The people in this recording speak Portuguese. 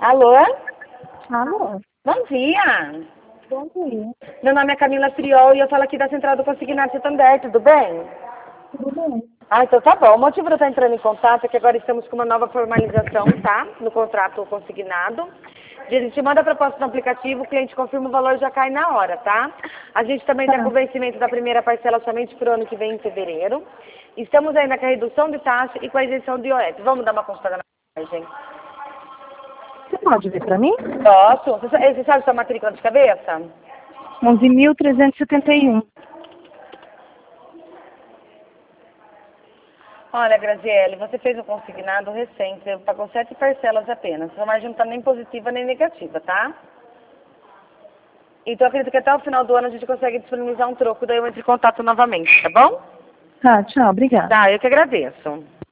Alô? Alô? Bom dia. Bom dia. Meu nome é Camila Friol e eu falo aqui da Central do Consignado Santander, tudo bem? Tudo bem? Ah, então tá bom. O motivo de eu estar entrando em contato é que agora estamos com uma nova formalização, tá? No contrato consignado. A gente manda a proposta no aplicativo, o cliente confirma o valor, já cai na hora, tá? A gente também está com o vencimento da primeira parcela somente para o ano que vem, em fevereiro. Estamos ainda com a redução de taxa e com a isenção de IOF. Vamos dar uma consultada na imagem? Você pode ver para mim? Posso? Você sabe sua matrícula de cabeça? 11.371. Olha, Graziele, você fez um consignado recente, você pagou 7 parcelas apenas. Sua margem não está nem positiva nem negativa, tá? Então, eu acredito que até o final do ano a gente consegue disponibilizar um troco, daí eu entro em contato novamente, tá bom? Tá, tchau, obrigada. Tá, eu que agradeço.